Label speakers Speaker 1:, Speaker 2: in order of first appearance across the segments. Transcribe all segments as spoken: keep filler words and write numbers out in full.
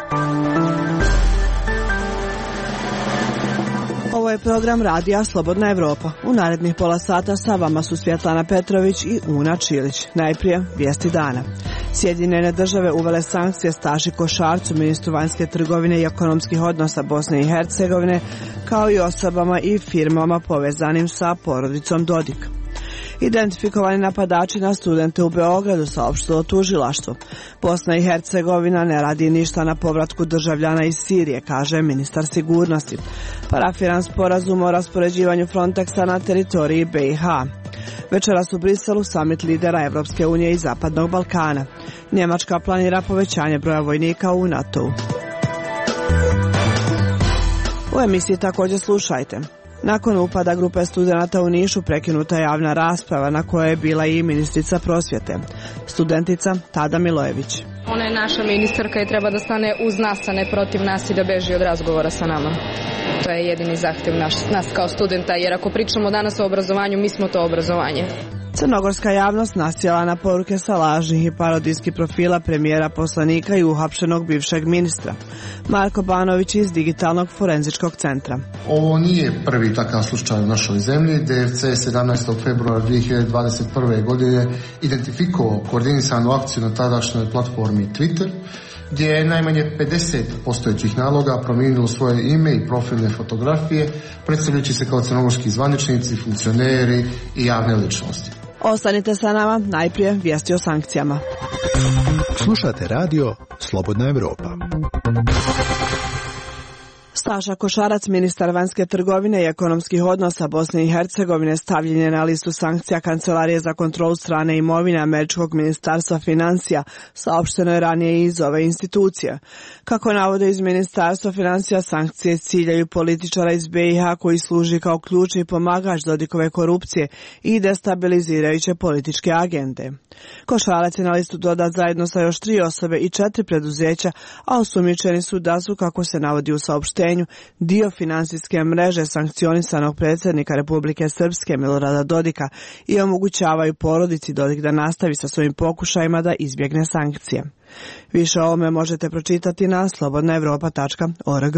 Speaker 1: Ovo je program radija Slobodna Evropa. U narednih pola sata sa vama su Svjetlana Petrović i Una Čilić. Najprije vijesti dana. Sjedinjene države uvele sankcije Staši Košarcu, ministru vanjske trgovine i ekonomskih odnosa Bosne i Hercegovine, kao i osobama i firmama povezanim sa porodicom Dodik. Identifikovani napadači na studente u Beogradu, saopštilo tužilaštvo. Bosna i Hercegovina ne radi ništa na povratku državljana iz Sirije, kaže ministar sigurnosti. Parafiran sporazum o raspoređivanju Frontexa na teritoriji B i H. Večeras u Briselu samit lidera Evropske unije i Zapadnog Balkana. Njemačka planira povećanje broja vojnika u NATO-u. U emisiji također slušajte. Nakon upada grupe studenata u Nišu prekinuta je javna rasprava na kojoj je bila i ministrica prosvjete, studentica Tada Milojević.
Speaker 2: Ona je naša ministarka i treba da stane uz nas, a ne protiv nas i da beži od razgovora sa nama. To je jedini zahtjev naš, nas kao studenta, jer ako pričamo danas o obrazovanju, mi smo to obrazovanje.
Speaker 1: Crnogorska javnost nasjela na poruke sa lažnih i parodijskih profila premijera, poslanika i uhapšenog bivšeg ministra. Marko Banović iz Digitalnog forenzičkog centra.
Speaker 3: Ovo nije prvi takav slučaj u našoj zemlji. D F C sedamnaestog februara dvije hiljade dvadeset prve. godine identifikovao koordinisanu akciju na tadašnjoj platformi Twitter, gdje je najmanje pedeset postojećih naloga promijenilo svoje ime i profilne fotografije, predstavljajući se kao crnogorski zvaničnici, funkcioneri i javne ličnosti.
Speaker 1: Ostanite sa nama, najprije vijesti o sankcijama.
Speaker 4: Slušate radio Slobodna Evropa.
Speaker 1: Staša Košarac, ministar vanjske trgovine i ekonomskih odnosa Bosne i Hercegovine, stavljen je na listu sankcija Kancelarije za kontrolu strane imovine Američkog ministarstva financija, saopšteno je ranije iz ove institucije. Kako navode iz ministarstva financija, sankcije ciljaju političara iz B i H koji služi kao ključni pomagač Dodikove korupcije i destabilizirajuće političke agende. Košarac je na listu dodat zajedno sa još tri osobe i četiri preduzeća, a osumnjičeni su da su, kako se navodi u saopštenju, dio finansijske mreže sankcionisanog predsjednika Republike Srpske Milorada Dodika i omogućavaju porodici Dodik da nastavi sa svojim pokušajima da izbjegne sankcije. Više o ovome možete pročitati na slobodna evropa tačka org.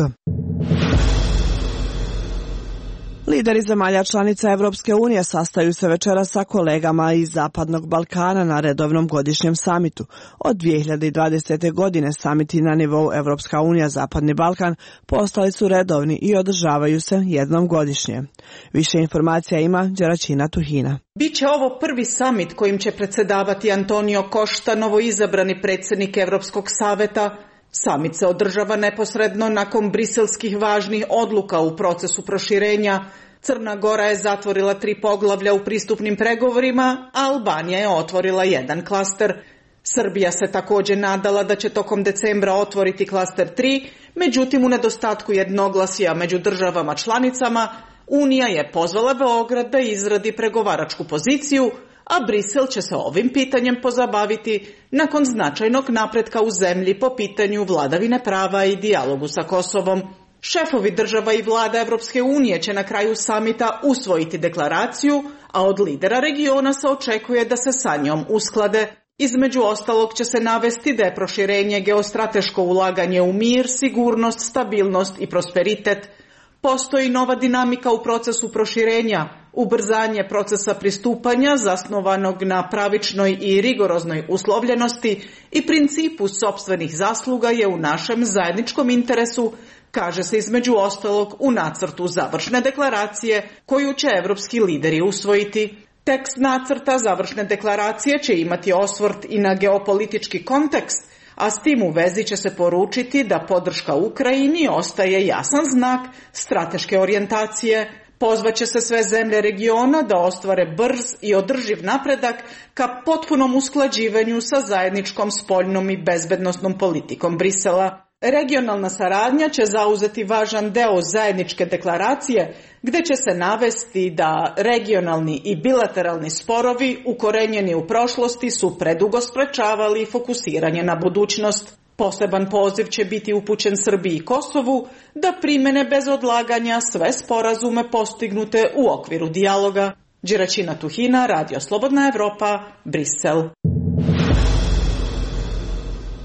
Speaker 1: Lideri zemalja članica Evropske unije sastaju se večeras sa kolegama iz Zapadnog Balkana na redovnom godišnjem samitu. Od dvije hiljade dvadesete. godine samiti na nivou Evropska unija Zapadni Balkan postali su redovni i održavaju se jednom godišnje. Više informacija ima Đeračina Tuhina.
Speaker 5: Biće ovo prvi samit kojim će predsjedavati Antonio Costa, novoizabrani predsjednik Evropskog saveta. Samit se održava neposredno nakon briselskih važnih odluka u procesu proširenja. Crna Gora je zatvorila tri poglavlja u pristupnim pregovorima, a Albanija je otvorila jedan klaster. Srbija se također nadala da će tokom decembra otvoriti klaster tri, međutim u nedostatku jednoglasja među državama članicama, Unija je pozvala Beograd da izradi pregovaračku poziciju, a Brisel će se ovim pitanjem pozabaviti nakon značajnog napretka u zemlji po pitanju vladavine prava i dijalogu sa Kosovom. Šefovi država i vlada Evropske unije će na kraju samita usvojiti deklaraciju, a od lidera regiona se očekuje da se sa njom usklade. Između ostalog će se navesti da je proširenje geostrateško ulaganje u mir, sigurnost, stabilnost i prosperitet. Postoji nova dinamika u procesu proširenja, ubrzanje procesa pristupanja zasnovanog na pravičnoj i rigoroznoj uslovljenosti i principu sopstvenih zasluga je u našem zajedničkom interesu, kaže se između ostalog u nacrtu završne deklaracije koju će evropski lideri usvojiti. Tekst nacrta završne deklaracije će imati osvrt i na geopolitički kontekst, a s tim u vezi će se poručiti da podrška Ukrajini ostaje jasan znak strateške orijentacije. Pozvaće se sve zemlje regiona da ostvare brz i održiv napredak ka potpunom usklađivanju sa zajedničkom spoljnom i bezbednosnom politikom Brisela. Regionalna saradnja će zauzeti važan deo zajedničke deklaracije, gdje će se navesti da regionalni i bilateralni sporovi ukorenjeni u prošlosti su predugo sprečavali fokusiranje na budućnost. Poseban poziv će biti upućen Srbiji i Kosovu da primene bez odlaganja sve sporazume postignute u okviru dijaloga. Đeračina Tuhina, Radio Slobodna Evropa, Brisel.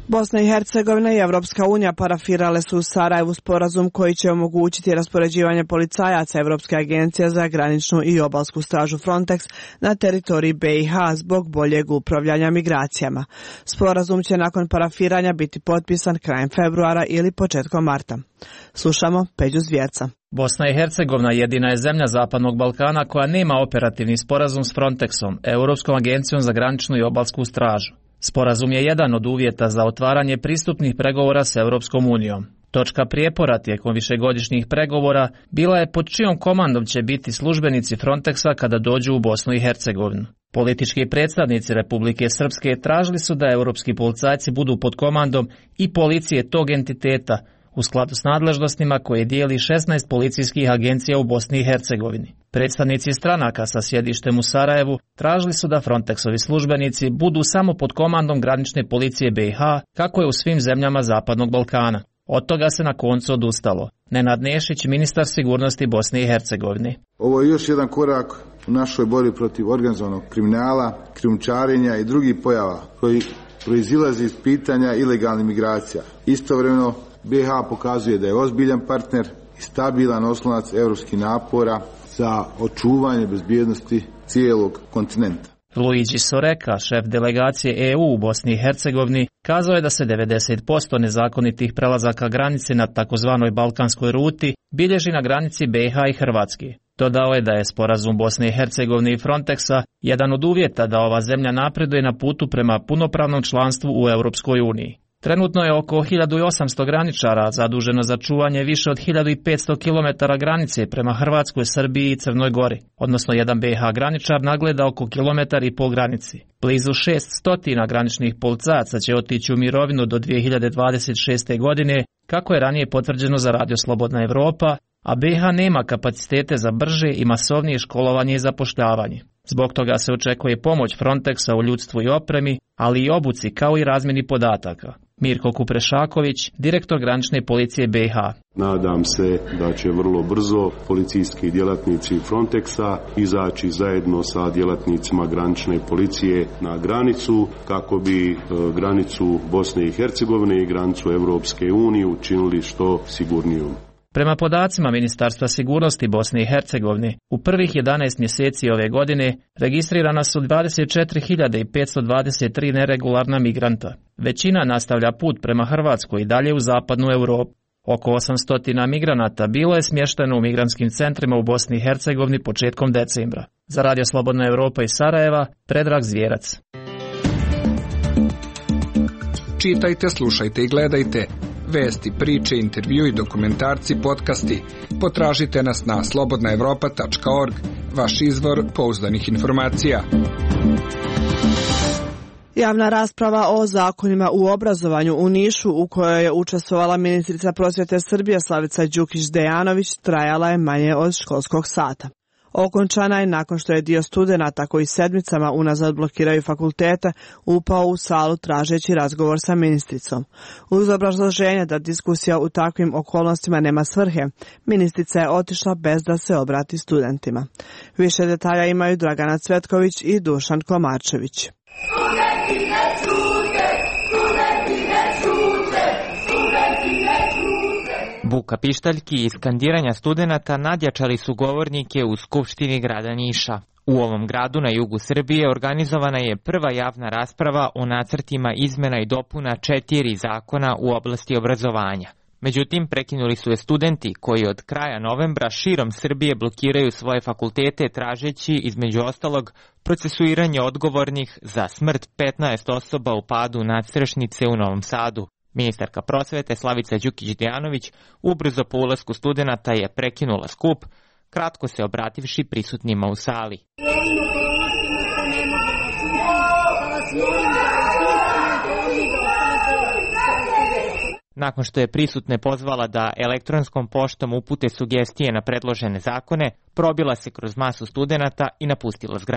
Speaker 1: Bosna i Hercegovina i Evropska unija parafirale su u Sarajevu sporazum koji će omogućiti raspoređivanje policajaca Evropske agencije za graničnu i obalsku stražu Frontex na teritoriji be i ha zbog boljeg upravljanja migracijama. Sporazum će nakon parafiranja biti potpisan krajem februara ili početkom marta. Slušamo Peđu Zvjerca.
Speaker 6: Bosna i Hercegovina jedina je zemlja Zapadnog Balkana koja nema operativni sporazum s Frontexom, Europskom agencijom za graničnu i obalsku stražu. Sporazum je jedan od uvjeta za otvaranje pristupnih pregovora s Europskom unijom. Točka prijepora tijekom višegodišnjih pregovora bila je pod čijom komandom će biti službenici Frontexa kada dođu u Bosnu i Hercegovinu. Politički predstavnici Republike Srpske tražili su da europski policajci budu pod komandom i policije tog entiteta u skladu s nadležnostima koje dijeli šesnaest policijskih agencija u Bosni i Hercegovini. Predstavnici stranaka sa sjedištem u Sarajevu tražili su da Frontexovi službenici budu samo pod komandom granične policije be i ha, kako je u svim zemljama Zapadnog Balkana. Od toga se na koncu odustalo. Nenad Nešić, ministar sigurnosti Bosne i Hercegovine.
Speaker 7: Ovo je još jedan korak u našoj borbi protiv organizovanog kriminala, krijumčarenja i drugih pojava koji proizilazi iz pitanja ilegalnih migracija. Istovremeno be i ha pokazuje da je ozbiljan partner i stabilan oslonac europskih napora za očuvanje bezbjednosti cijelog kontinenta.
Speaker 6: Luigi Soreka, šef delegacije e u u Bosni i Hercegovini, kazao je da se devedeset posto nezakonitih prelazaka granice na takozvanoj balkanskoj ruti bilježi na granici be i ha i Hrvatske. Dodao je da je sporazum Bosne i Hercegovine i Frontexa jedan od uvjeta da ova zemlja napreduje na putu prema punopravnom članstvu u Europskoj uniji. Trenutno je oko hiljadu osamsto graničara zaduženo za čuvanje više od hiljadu petsto kilometara granice prema Hrvatskoj, Srbiji i Crnoj Gori, odnosno jedan be i ha graničar nagleda oko kilometar i pol granici. Blizu šeststo graničnih policajaca će otići u mirovinu do dvije hiljade dvadeset šeste. godine, kako je ranije potvrđeno za Radio Slobodna Evropa, a be i ha nema kapacitete za brže i masovnije školovanje i zapošljavanje. Zbog toga se očekuje pomoć Frontexa u ljudstvu i opremi, ali i obuci kao i razmjeni podataka. Mirko Kuprešaković, direktor granične policije be i ha.
Speaker 8: Nadam se da će vrlo brzo policijski djelatnici Frontexa izaći zajedno sa djelatnicima granične policije na granicu kako bi granicu Bosne i Hercegovine i granicu Europske unije učinili što sigurnijom.
Speaker 6: Prema podacima Ministarstva sigurnosti Bosne i Hercegovine, u prvih jedanaest mjeseci ove godine registrirana su dvadeset četiri hiljade petsto dvadeset tri neregularna migranta. Većina nastavlja put prema Hrvatskoj i dalje u zapadnu Europu. Oko osamsto migranata bilo je smješteno u migrantskim centrima u Bosni i Hercegovini početkom decembra. Za Radio Slobodna Evropa iz Sarajeva, Predrag Zvjerac.
Speaker 9: Čitajte, slušajte i gledajte vesti, priče, intervju i dokumentarci, podcasti. Potražite nas na slobodna evropa tačka org, vaš izvor pouzdanih informacija.
Speaker 1: Javna rasprava o zakonima u obrazovanju u Nišu, u kojoj je učestvovala ministrica prosvjete Srbije Slavica Đukić-Dejanović, trajala je manje od školskog sata. Okončana je nakon što je dio studenata koji sedmicama unazad blokiraju fakultete upao u salu tražeći razgovor sa ministricom. Uz obrazloženje da diskusija u takvim okolnostima nema svrhe, ministrica je otišla bez da se obrati studentima. Više detalja imaju Dragana Cvetković i Dušan Komarčević.
Speaker 10: Studenti ne šute, studenti ne šute, studenti ne šute.
Speaker 11: Buka pištaljki i skandiranja studenata nadjačali su govornike u Skupštini grada Niša. U ovom gradu na jugu Srbije organizovana je prva javna rasprava o nacrtima izmjena i dopuna četiri zakona u oblasti obrazovanja. Međutim, prekinuli su je studenti koji od kraja novembra širom Srbije blokiraju svoje fakultete tražeći, između ostalog, procesuiranje odgovornih za smrt petnaest osoba u padu nadstrešnice u Novom Sadu. Ministarka prosvete Slavica Đukić-Dejanović ubrzo po ulasku studenata je prekinula skup, kratko se obrativši prisutnima u sali. Nakon što je prisutne pozvala da elektronskom poštom upute sugestije na predložene zakone, probila se kroz masu studenata i napustila zgradu.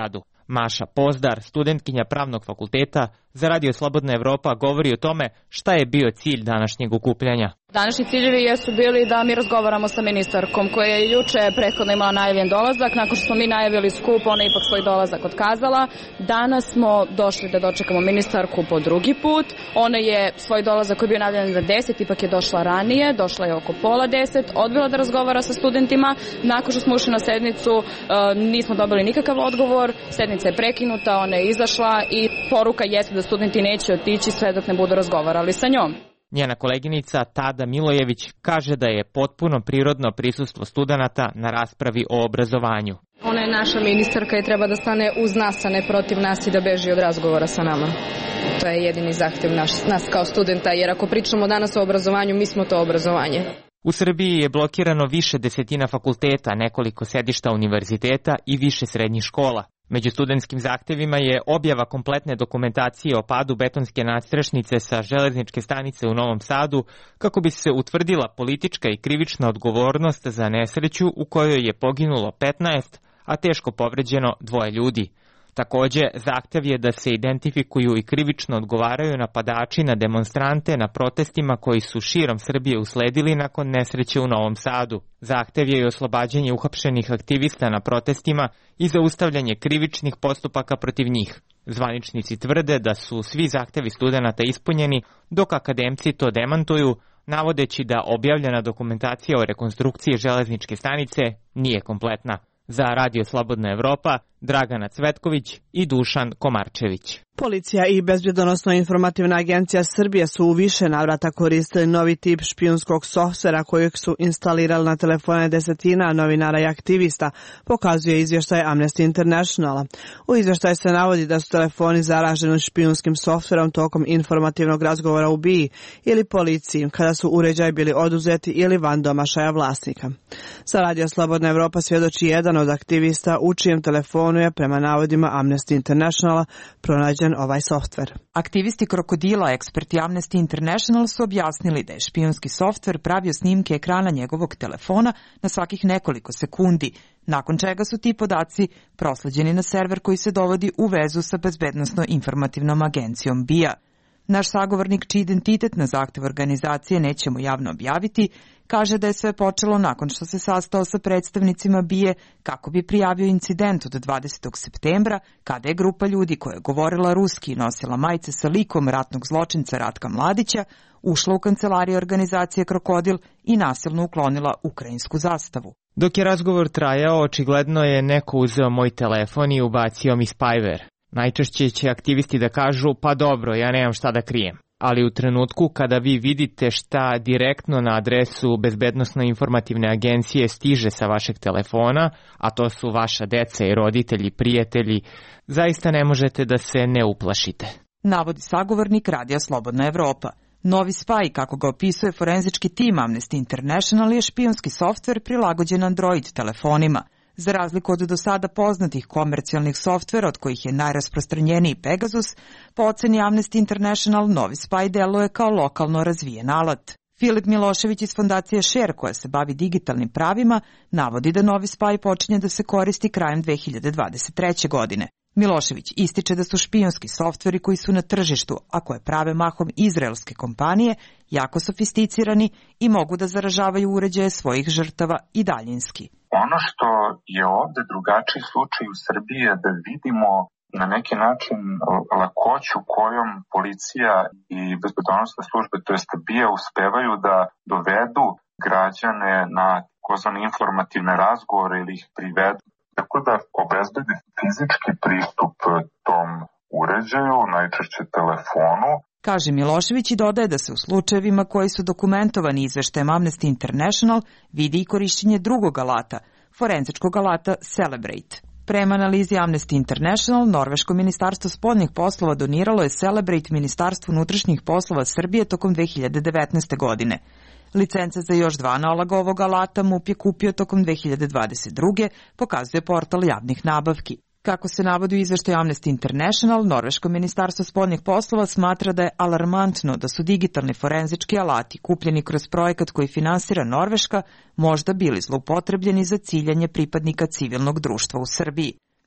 Speaker 11: Maša Pozdar, studentkinja Pravnog fakulteta, za Radio Slobodna Evropa govori o tome šta je bio cilj današnjeg okupljanja.
Speaker 2: Današnji ciljevi jesu bili da mi razgovaramo sa ministarkom koja je juče prethodno imala najavljen dolazak. Nakon što smo mi najavili skup, ona je ipak svoj dolazak otkazala. Danas smo došli da dočekamo ministarku po drugi put. Ona je svoj dolazak koji je bio najavljen za deset, ipak je došla ranije, došla je oko pola deset, odbila da razgovara sa studentima. Nakon što smo ušli na sednicu, nismo dobili nikakav odgovor, sednica je prekinuta, ona je izašla i poruka jeste da studenti neće otići sve dok ne budu razgovarali sa njom.
Speaker 11: Njena koleginica Tada Milojević kaže da je potpuno prirodno prisustvo studenata na raspravi o obrazovanju.
Speaker 2: Ona je naša ministarka i treba da stane uz nas, a ne protiv nas i da beži od razgovora sa nama. To je jedini zahtev naš, nas kao studenta, jer ako pričamo danas o obrazovanju, mi smo to obrazovanje.
Speaker 11: U Srbiji je blokirano više desetina fakulteta, nekoliko sedišta univerziteta i više srednjih škola. Među studentskim zahtevima je objava kompletne dokumentacije o padu betonske nadstrešnice sa železničke stanice u Novom Sadu kako bi se utvrdila politička i krivična odgovornost za nesreću u kojoj je poginulo petnaest, a teško povređeno dvoje ljudi. Takođe, zahtev je da se identifikuju i krivično odgovaraju napadači na demonstrante na protestima koji su širom Srbije usledili nakon nesreće u Novom Sadu. Zahtev je i oslobađanje uhapšenih aktivista na protestima i zaustavljanje krivičnih postupaka protiv njih. Zvaničnici tvrde da su svi zahtevi studenata ispunjeni, dok akademci to demantuju, navodeći da objavljena dokumentacija o rekonstrukciji železničke stanice nije kompletna. Za Radio Slobodna Evropa, Dragana Cvetković i Dušan Komarčević.
Speaker 1: Policija i Bezbjednosno-informativna agencija Srbije su u više navrata koristili novi tip špijunskog softvera kojeg su instalirali na telefone desetina novinara i aktivista, pokazuje izvještaj Amnesty Internationala. U izvještaju se navodi da su telefoni zaraženi špijunskim softverom tokom informativnog razgovora u B I A ili policiji, kada su uređaji bili oduzeti ili van domašaja vlasnika. Za Radio Slobodna Evropa svjedoči jedan od aktivista u čijem telefonu je, prema navodima Amnesty Internationala, pronađen ovaj softver.
Speaker 12: Aktivisti Krokodila, eksperti Amnesty International, su objasnili da je špijunski softver pravio snimke ekrana njegovog telefona na svakih nekoliko sekundi, nakon čega su ti podaci prosleđeni na server koji se dovodi u vezu sa Bezbednosno-informativnom agencijom B I A. Naš sagovornik, čiji identitet na zahtev organizacije nećemo javno objaviti, kaže da je sve počelo nakon što se sastao sa predstavnicima B I A kako bi prijavio incident od dvadesetog septembra, kada je grupa ljudi koja je govorila ruski i nosila majice sa likom ratnog zločinca Ratka Mladića ušla u kancelariju organizacije Krokodil i nasilno uklonila ukrajinsku zastavu.
Speaker 11: Dok je razgovor trajao, očigledno je neko uzeo moj telefon i ubacio mi spyware. Najčešće će aktivisti da kažu, pa dobro, ja nemam šta da krijem. Ali u trenutku kada vi vidite šta direktno na adresu Bezbednosno-informativne agencije stiže sa vašeg telefona, a to su vaša deca i roditelji, prijatelji, zaista ne možete da se ne uplašite.
Speaker 12: Navodi sagovornik Radija Slobodna Evropa. Novi spaj, kako ga opisuje forenzički tim Amnesty International, je špijunski softver prilagođen Android telefonima. Za razliku od do sada poznatih komercijalnih softvera, od kojih je najrasprostranjeniji Pegasus, po oceni Amnesty International, novi spaj deluje kao lokalno razvijen alat. Filip Milošević iz fondacije Share, koja se bavi digitalnim pravima, navodi da novi spaj počinje da se koristi krajem dve hiljade dvadeset treće. godine. Milošević ističe da su špijunski softveri koji su na tržištu, a koje prave mahom izraelske kompanije, jako sofisticirani i mogu da zaražavaju uređaje svojih žrtava i daljinski.
Speaker 13: Ono što je ovde drugačiji slučaj u Srbiji je da vidimo na neki način lakoću kojom policija i bezbednosne službe, to jest B I A, uspevaju da dovedu građane na takozvane informativne razgovore ili ih privedu. Tako da obezbedi fizički pristup tom uređaju, najčešće telefonu.
Speaker 12: Kaže Milošević i dodaje da se u slučajevima koji su dokumentovani izveštajem Amnesty International vidi i korišćenje drugog alata, forenzičkog alata Celebrate. Prema analizi Amnesty International, Norveško ministarstvo spoljnih poslova doniralo je Celebrate Ministarstvu unutrašnjih poslova Srbije tokom dve hiljade devetnaeste. godine. Licence za još dva analoga ovog alata M U P je kupio tokom dve hiljade dvadeset druge. pokazuje portal javnih nabavki. Kako se navodi u izveštaju Amnesty International, Norveško ministarstvo spoljnih poslova smatra da je alarmantno da su digitalni forenzički alati kupljeni kroz projekat koji finansira Norveška možda bili zloupotrebljeni za ciljanje pripadnika civilnog društva u Srbiji.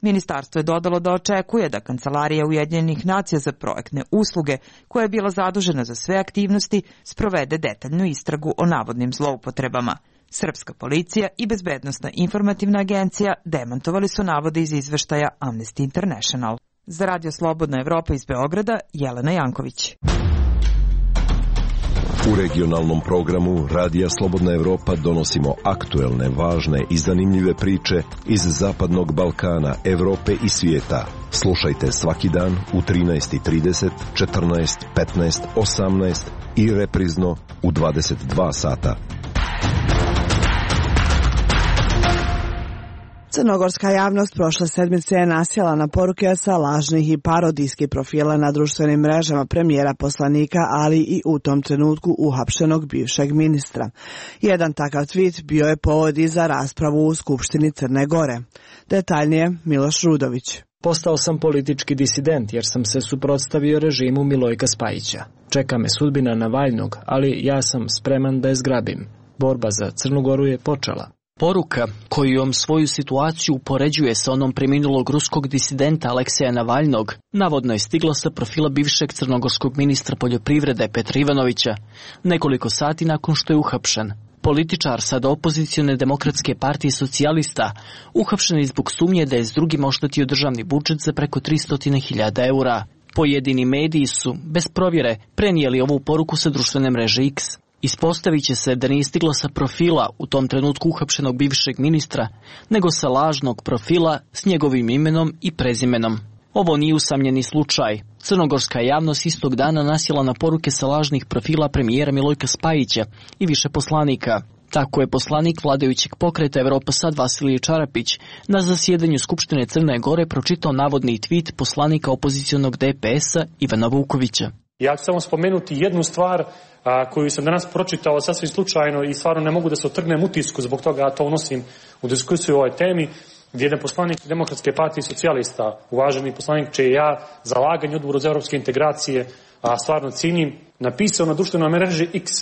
Speaker 12: Ministarstvo je dodalo da očekuje da Kancelarija Ujedinjenih nacija za projektne usluge, koja je bila zadužena za sve aktivnosti, sprovede detaljnu istragu o navodnim zloupotrebama. Srpska policija i Bezbednosna informativna agencija demantovali su navode iz izveštaja Amnesty International. Za Radio Slobodna Evropa iz Beograda, Jelena Janković.
Speaker 14: U regionalnom programu Radija Slobodna Evropa donosimo aktuelne, važne i zanimljive priče iz Zapadnog Balkana, Evrope i svijeta. Slušajte svaki dan u trinaest i trideset, četrnaest, petnaest, osamnaest i reprizno u dvadeset dva sata.
Speaker 1: Crnogorska javnost prošle sedmice je nasjela na poruke sa lažnih i parodijskih profila na društvenim mrežama premijera, poslanika, ali i u tom trenutku uhapšenog bivšeg ministra. Jedan takav tweet bio je povod i za raspravu u Skupštini Crne Gore. Detaljnije Miloš Rudović.
Speaker 15: Postao sam politički disident jer sam se suprotstavio režimu Milojka Spajića. Čeka me sudbina Navalnog, ali ja sam spreman da je zgrabim. Borba za Crnu Goru je počela.
Speaker 16: Poruka kojom svoju situaciju upoređuje sa onom preminulog ruskog disidenta Alekseja Navalnog navodno je stigla sa profila bivšeg crnogorskog ministra poljoprivrede Petra Ivanovića nekoliko sati nakon što je uhapšen. Političar sada opozicione demokratske partije socijalista uhapšen je zbog sumnje da je s drugima oštetio državni budžet za preko tristo hiljada eura. Pojedini mediji su, bez provjere, prenijeli ovu poruku sa društvene mreže X. Ispostavit će se da nije stigla sa profila u tom trenutku uhapšenog bivšeg ministra, nego sa lažnog profila s njegovim imenom i prezimenom. Ovo nije usamljeni slučaj. Crnogorska javnost istog dana nasjela na poruke sa lažnih profila premijera Milojka Spajića i više poslanika. Tako je poslanik vladajućeg pokreta Evropa Sad Vasilije Čarapić na zasjedanju Skupštine Crne Gore pročitao navodni tweet poslanika opozicionog D P S-a Ivana Vukovića.
Speaker 17: Ja ću samo spomenuti jednu stvar a, koju sam danas pročitao sasvim slučajno i stvarno ne mogu da se otrgnem utisku zbog toga, a to unosim u diskusiju o ovoj temi, gdje jedan poslanik Demokratske partije socijalista, uvaženi poslanik čije ja zalaganje Odboru za evropske integracije a, stvarno cinim, napisao na društvenoj mreži X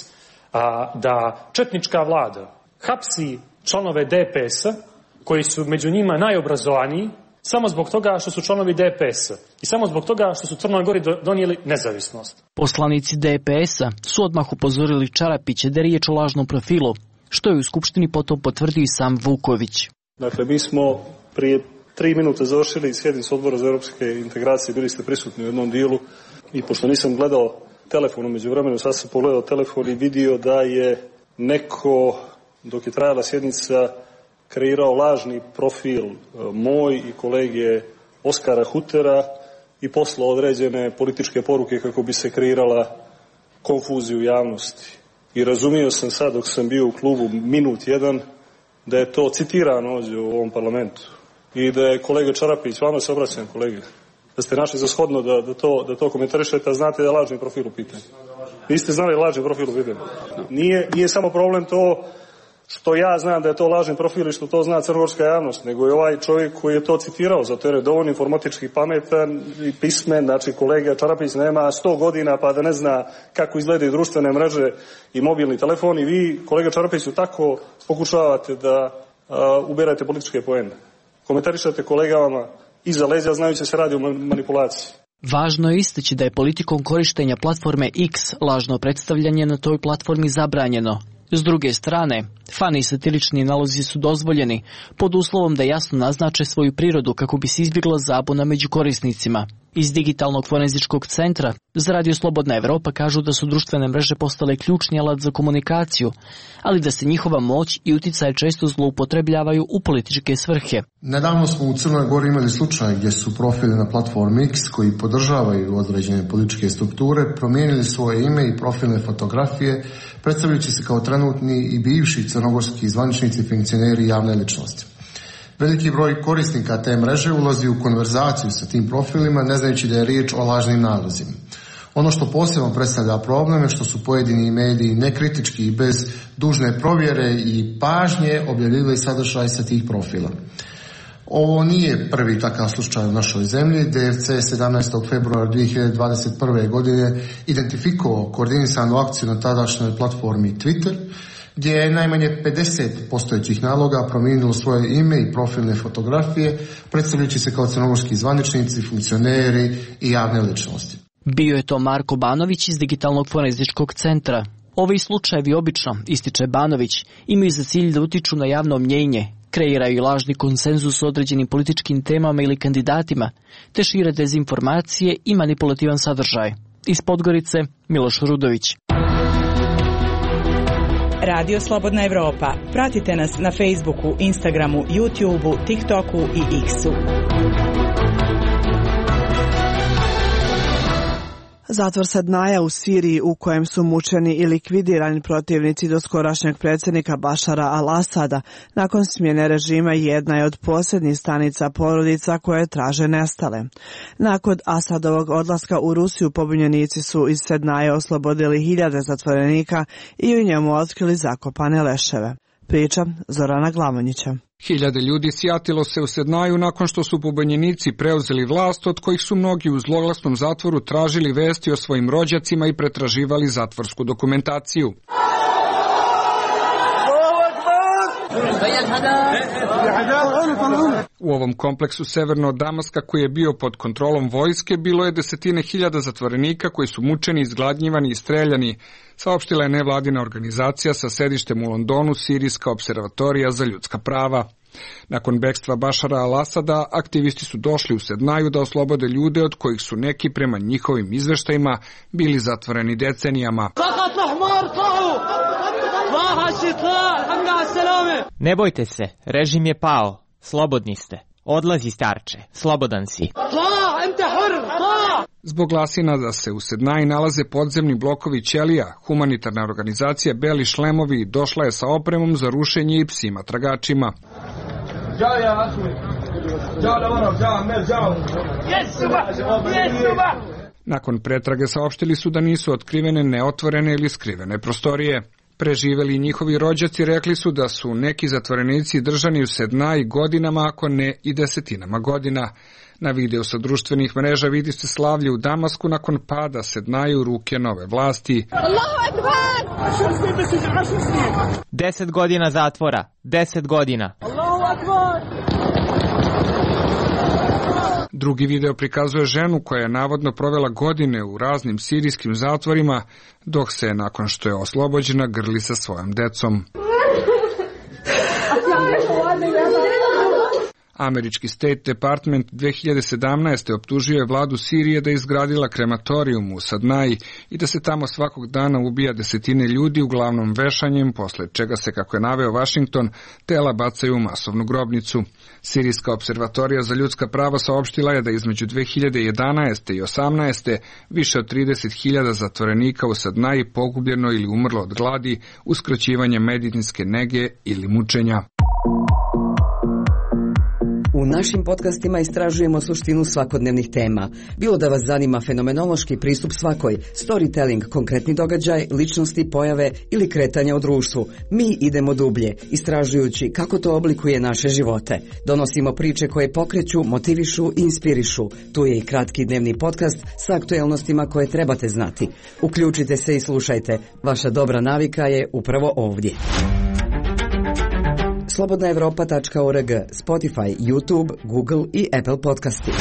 Speaker 17: a, da četnička vlada hapsi članove D P S-a koji su među njima najobrazovaniji samo zbog toga što su članovi D P S-a i samo zbog toga što su Crnoj Gori donijeli nezavisnost.
Speaker 16: Poslanici D P S-a su odmah upozorili Čarapića da je riječ o lažnom profilu, što je u Skupštini potom potvrdio i sam Vuković.
Speaker 18: Dakle, mi smo prije tri minute završili sjednicu Odbora za europske integracije, bili ste prisutni u jednom dijelu i pošto nisam gledao telefon u međuvremenu, sad sam pogledao telefon i vidio da je neko, dok je trajala sjednica, kreirao lažni profil moj i kolege Oskara Hutera i poslao određene političke poruke kako bi se kreirala konfuzija u javnosti. I razumio sam sad dok sam bio u klubu minut jedan da je to citirano ovdje u ovom parlamentu i da je kolega Čarapić, vama se obraćam kolege, da ste našli za shodno da, da, to, da to komentarišete, a znate da je lažni profil u pitanju. Niste znali lažni profil u pitanju. Nije, nije samo problem to što ja znam da je to lažni profil i što to zna crnogorska javnost, nego je ovaj čovjek koji je to citirao, zato jer je dovoljno informatički pametan i pismen, znači kolega Čarapić nema sto godina pa da ne zna kako izgledaju društvene mreže i mobilni telefoni. Vi, kolega Čarapiću, tako pokušavate da a, uberate političke poene. Komentarišate kolegama iza leđa znajući se radi o manipulaciji.
Speaker 16: Važno je istaći da je politikom korištenja platforme X lažno predstavljanje na toj platformi zabranjeno. S druge strane, fani satirični nalozi su dozvoljeni pod uslovom da jasno naznače svoju prirodu kako bi se izbjegla zabuna među korisnicima. Iz Digitalnog forenzičkog centra za Radio Slobodna Evropa kažu da su društvene mreže postale ključni alat za komunikaciju, ali da se njihova moć i uticaj često zloupotrebljavaju u političke svrhe.
Speaker 3: Nedavno smo u Crnoj Gori imali slučaj gdje su profili na platformi X koji podržavaju određene političke strukture promijenili svoje ime i profilne fotografije, predstavljajući se kao trenutni i bivši crnogorski zvaničnici, funkcioneri i javne ličnosti. Veliki broj korisnika te mreže ulazi u konverzaciju sa tim profilima, ne znajući da je riječ o lažnim nalozima. Ono što posebno predstavlja problem je što su pojedini mediji nekritički i bez dužne provjere i pažnje objavljivali sadržaj sa tih profila. Ovo nije prvi takav slučaj u našoj zemlji. D F C sedamnaestog februara dvije hiljade dvadeset prve. godine identifikovao koordinisanu akciju na tadašnjoj platformi Twitter, gdje je najmanje pedeset postojećih naloga promijenilo svoje ime i profilne fotografije, predstavljajući se kao crnogorski zvaničnici, funkcioneri i javne ličnosti.
Speaker 16: Bio je to Marko Banović iz Digitalnog forenzičkog centra. Ovi slučajevi obično, ističe Banović, imaju za cilj da utiču na javno mnjenje, kreiraju lažni konsenzus o određenim političkim temama ili kandidatima, te šire dezinformacije i manipulativan sadržaj. Iz Podgorice, Miloš Rudović.
Speaker 19: Radio Slobodna Evropa. Pratite nas na Facebooku, Instagramu, YouTubeu, TikToku i X-u.
Speaker 1: Zatvor Sednaja u Siriji, u kojem su mučeni i likvidirani protivnici doskorašnjeg predsjednika Bašara al-Asada, nakon smjene režima jedna je od posljednjih stanica porodica koje traže nestale. Nakon Asadovog odlaska u Rusiju, pobunjenici su iz Sednaje oslobodili hiljade zatvorenika i u njemu otkrili zakopane leševe. Priča Zorana Glavonjića.
Speaker 9: Hiljade ljudi sjatilo se u Sednaju nakon što su pobunjenici preuzeli vlast, od kojih su mnogi u zloglasnom zatvoru tražili vesti o svojim rođacima i pretraživali zatvorsku dokumentaciju. U ovom kompleksu severno od Damaska, koji je bio pod kontrolom vojske, bilo je desetine hiljada zatvorenika koji su mučeni, izgladnjivani i streljani, saopštila je nevladina organizacija sa sedištem u Londonu, Sirijska observatorija za ljudska prava. Nakon bekstva Bašara al-Asada, aktivisti su došli u Sednaju da oslobode ljude od kojih su neki, prema njihovim izveštajima, bili zatvoreni decenijama.
Speaker 11: Ne bojte se, režim je pao, slobodni ste. Odlazi, starče, slobodan si.
Speaker 9: Zbog glasina da se u Sednaji nalaze podzemni blokovi ćelija, humanitarna organizacija Beli šlemovi došla je sa opremom za rušenje i psima tragačima. Nakon pretrage saopštili su da nisu otkrivene neotvorene ili skrivene prostorije. Preživeli njihovi rođaci rekli su da su neki zatvorenici držani u Sednaji godinama, ako ne i desetinama godina. Na videu sa društvenih mreža vidi se slavlje u Damasku nakon pada Sednaje u ruke nove vlasti.
Speaker 11: Deset godina zatvora, deset godina.
Speaker 9: Drugi video prikazuje ženu koja je navodno provela godine u raznim sirijskim zatvorima, dok se, nakon što je oslobođena, grli sa svojom decom. Američki State Department dve hiljade sedamnaeste. optužio je vladu Sirije da je izgradila krematorijum u Sednaji i da se tamo svakog dana ubija desetine ljudi, uglavnom vešanjem, posle čega se, kako je naveo Washington, tela bacaju u masovnu grobnicu. Sirijska observatorija za ljudska prava saopštila je da između dve hiljade jedanaeste i osamnaeste. više od trideset hiljada zatvorenika u Sednaji pogubljeno ili umrlo od gladi, uskraćivanja medicinske nege ili mučenja.
Speaker 20: U našim podcastima istražujemo suštinu svakodnevnih tema. Bilo da vas zanima fenomenološki pristup svakoj, storytelling, konkretni događaj, ličnosti, pojave ili kretanja u društvu, mi idemo dublje, istražujući kako to oblikuje naše živote. Donosimo priče koje pokreću, motivišu i inspirišu. Tu je i kratki dnevni podcast sa aktuelnostima koje trebate znati. Uključite se i slušajte. Vaša dobra navika je upravo ovdje. slobodna evropa tačka org, Spotify, YouTube, Google i Apple podcasti.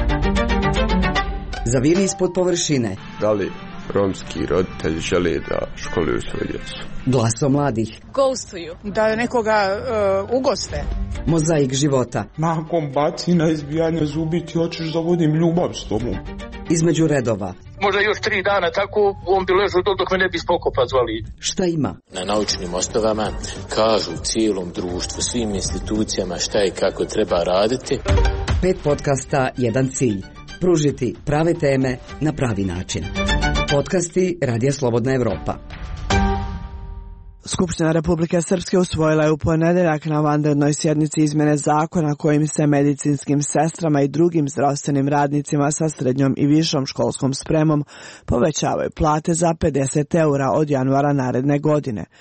Speaker 20: Zaviri ispod površine.
Speaker 21: Da li romski roditelji žele da školuju svoju djecu?
Speaker 20: Glaso mladih.
Speaker 22: Ghostuju. Da nekoga uh, ugoste.
Speaker 20: Mozaik života.
Speaker 23: Nakon bacina, izbijanja zubi ti hoćeš da vodim ljubav s tobom.
Speaker 20: Između redova.
Speaker 24: Možda još tri dana tako, on bi ležao dok, dok me ne bi spokopa zvali.
Speaker 20: Šta ima?
Speaker 24: Na naučnim osnovama kažu cijelom društvu, svim institucijama šta i kako treba raditi.
Speaker 20: Pet podcasta, jedan cilj. Pružiti prave teme na pravi način. Podcasti Radija Slobodna Evropa.
Speaker 1: Skupština Republike Srpske usvojila je u ponedjeljak na vanrednoj sjednici izmjene zakona kojim se medicinskim sestrama i drugim zdravstvenim radnicima sa srednjom i višom školskom spremom povećavaju plate za pedeset eura od januara naredne godine.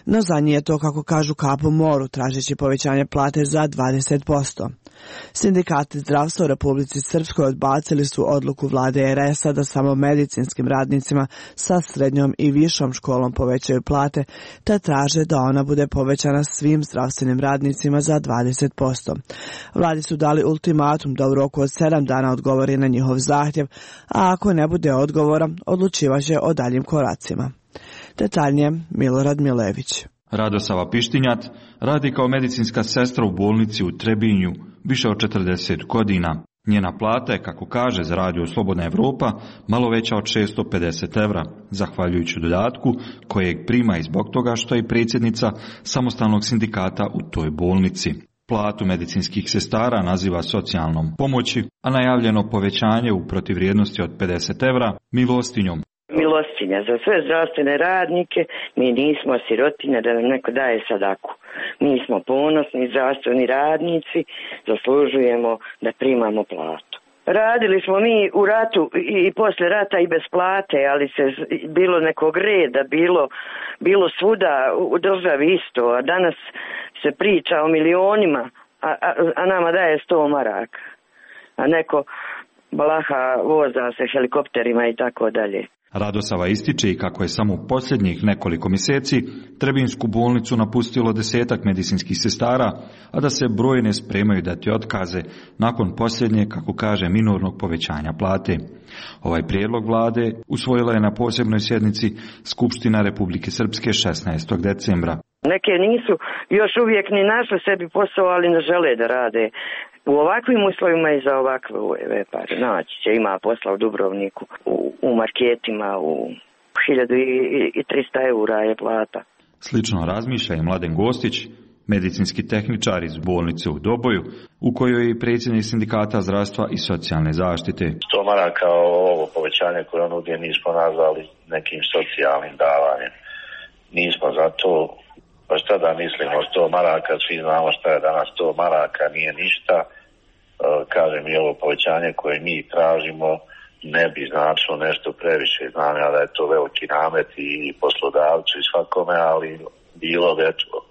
Speaker 1: no za njih je to, kako kažu, kap u moru, tražeći povećanje plate za dvadeset posto. Sindikati zdravstva u Republici Srpskoj odbacili su odluku vlade er es a da samo medicinskim radnicima sa srednjom i višom školom povećaju plate, te traže da ona bude povećana svim zdravstvenim radnicima za dvadeset posto. Vladi su dali ultimatum da u roku od sedam dana odgovori na njihov zahtjev, a ako ne bude odgovora, odlučivaće o daljim koracima. Detaljnije Milorad Milević.
Speaker 4: Radosava Pištinjat radi kao medicinska sestra u bolnici u Trebinju više od četrdeset godina. Njena plata je, kako kaže za radio Slobodna Evropa, malo veća od šesto pedeset evra, zahvaljujući dodatku kojeg prima i zbog toga što je predsjednica samostalnog sindikata u toj bolnici. Platu medicinskih sestara naziva socijalnom pomoći, a najavljeno povećanje u protivrijednosti od pedeset evra milostinjom.
Speaker 5: Milostinja za sve zdravstvene radnike, mi nismo sirotinja da nam neko daje sadaku. Mi smo ponosni zdravstveni radnici, zaslužujemo da primamo platu. Radili smo mi u ratu i posle rata i bez plate, ali se bilo nekog reda, bilo, bilo svuda u državi isto, a danas se priča o milionima, a, a, a nama daje sto maraka. A neko balaha voza se helikopterima i tako dalje.
Speaker 4: Radosava ističe i kako je samo u posljednjih nekoliko mjeseci Trebinsku bolnicu napustilo desetak medicinskih sestara, a da se brojne spremaju dati otkaze nakon posljednje, kako kaže, minornog povećanja plate. Ovaj prijedlog vlade usvojila je na posebnoj sjednici Skupština Republike Srpske šesnaestog decembra.
Speaker 5: Neke nisu još uvijek ni našli sebi posao, ali ne žele da rade u ovakvim uslovima i za ovakve pare. Naći će, ima posla u Dubrovniku, u, u marketima, u hiljadu trista eura je plata.
Speaker 4: Slično razmišlja i Mladen Gostić, medicinski tehničar iz bolnice u Doboju, u kojoj je i predsjednik sindikata zdravstva i socijalne zaštite.
Speaker 7: Sto maraka ovo povećanje koje on nudi nismo nazvali nekim socijalnim davanjem. Nismo za to. Pa šta da mislimo, sto maraka, svi znamo šta je danas sto maraka, nije ništa. E, kažem, i ovo povećanje koje mi tražimo ne bi značilo nešto previše. Znam ja da je to veliki namet i poslodavcu i svakome, ali bilo bi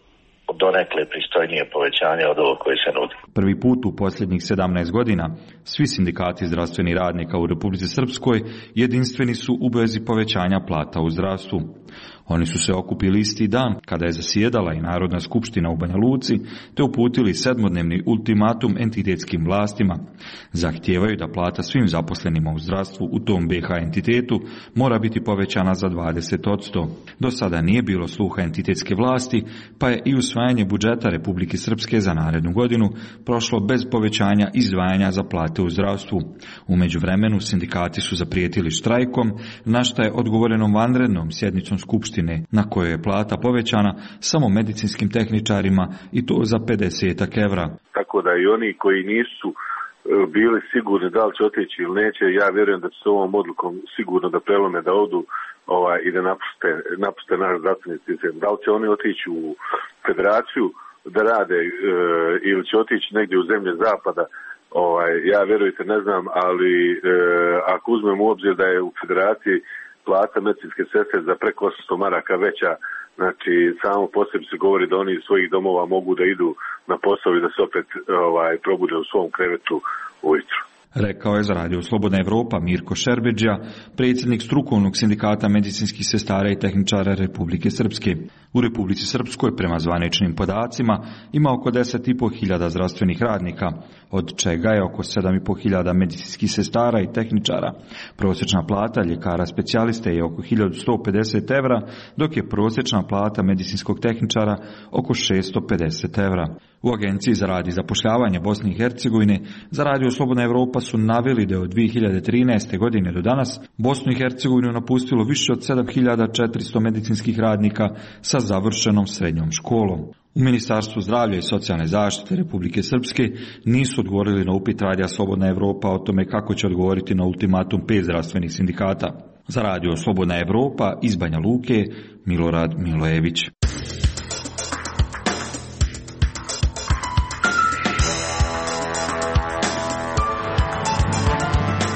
Speaker 7: donekle pristojnije povećanje od ovo koje se nudi.
Speaker 4: Prvi put u posljednjih sedamnaest godina svi sindikati zdravstvenih radnika u Republici Srpskoj jedinstveni su u vezi povećanja plata u zdravstvu. Oni su se okupili isti dan kada je zasjedala i Narodna skupština u Banja Luci, te uputili sedmodnevni ultimatum entitetskim vlastima. Zahtijevaju da plata svim zaposlenima u zdravstvu u tom be ha entitetu mora biti povećana za dvadeset posto. Do sada nije bilo sluha entitetske vlasti, pa je i usvajanje budžeta Republike Srpske za narednu godinu prošlo bez povećanja izdvajanja za plate u zdravstvu. U međuvremenu sindikati su zaprijetili štrajkom, na šta je odgovoreno vanrednom sjednicom skupštine na kojoj je plata povećana samo medicinskim tehničarima i to za pedeset evra.
Speaker 8: Tako da i oni koji nisu bili sigurni da li će otići ili neće, ja vjerujem da će se ovom odlukom sigurno da prelome, da odu ovaj, i da napuste, napuste naš zdravstveni sistem. Da li će oni otići u federaciju da rade e, ili će otići negdje u zemlje zapada, ovaj, ja vjerujte ne znam, ali e, ako uzmemo u obzir da je u federaciji plata medicinske sestre za preko osamsto maraka veća, znači samo po sebi se govori da oni iz svojih domova mogu da idu na posao i da se opet ovaj, probude u svom krevetu ujutru.
Speaker 4: Rekao je za radio Slobodna Evropa Mirko Šerbedžija, predsjednik strukovnog sindikata medicinskih sestara i tehničara Republike Srpske. U Republici Srpskoj, prema zvaničnim podacima, ima oko deset i po hiljada zdravstvenih radnika, od čega je oko sedam i po hiljada medicinskih sestara i tehničara. Prosječna plata ljekara specijaliste je oko hiljadu sto pedeset evra, dok je prosječna plata medicinskog tehničara oko šesto pedeset evra. U Agenciji za rad i zapošljavanje Bosne i Hercegovine za radio Slobodna Evropa su naveli da je od dvije hiljade trinaeste. godine do danas Bosnu i Hercegovinu napustilo više od sedam hiljada četiristo medicinskih radnika sa završenom srednjom školom. U Ministarstvu zdravlja i socijalne zaštite Republike Srpske nisu odgovorili na upit radija Slobodna Evropa o tome kako će odgovoriti na ultimatum pet zdravstvenih sindikata. Za radio Slobodna Evropa iz Banja Luke, Milorad Milojević.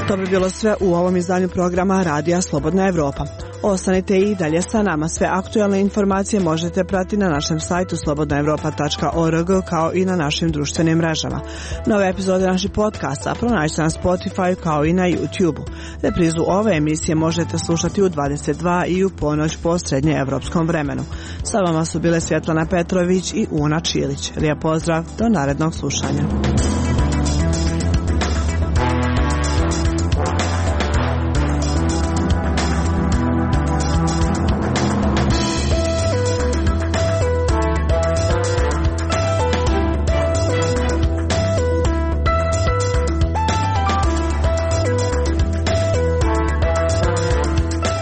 Speaker 1: To bi bilo sve u ovom izdanju programa Radija Slobodna Evropa. Ostanite i dalje sa nama. Sve aktualne informacije možete pratiti na našem sajtu slobodna evropa tačka org kao i na našim društvenim mrežama. Nove epizode naših podcasta pronađite na Spotify kao i na YouTube. Reprizu ove emisije možete slušati u dvadeset dva i u ponoć po srednjeevropskom vremenu. Sa vama su bile Svjetlana Petrović i Una Čilić. Lijep pozdrav, do narednog slušanja.